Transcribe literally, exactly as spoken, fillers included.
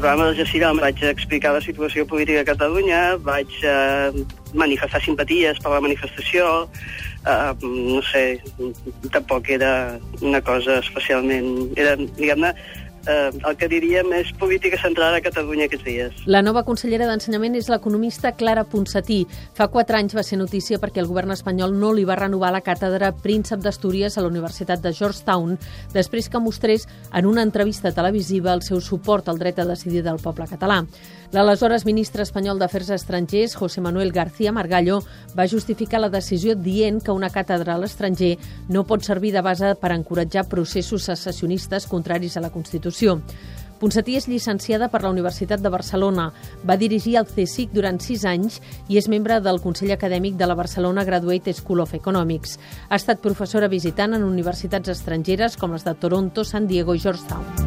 programa del Jacirà vaig explicar la situació política a Catalunya, vaig eh, manifestar simpaties per la manifestació, eh, no sé, tampoc era una cosa especialment... Era, diguem-ne, Eh, el que diríem és política centrada a Catalunya aquests dies. La nova consellera d'Ensenyament és l'economista Clara Ponsatí. Fa quatre anys va ser notícia perquè el govern espanyol no li va renovar la càtedra Príncep d'Astúries a la Universitat de Georgetown després que mostrés en una entrevista televisiva el seu suport al dret a decidir del poble català. L'aleshores ministre espanyol d'Afers Estrangers, José Manuel García Margallo, va justificar la decisió dient que una càtedra a l'estranger no pot servir de base per encoratjar processos secessionistes contraris a la Constitució. Ponsatí és llicenciada per la Universitat de Barcelona, va dirigir el CSIC durant sis anys i és membre del Consell Acadèmic de la Barcelona Graduate School of Economics. Ha estat professora visitant en universitats estrangeres com les de Toronto, San Diego i Georgetown.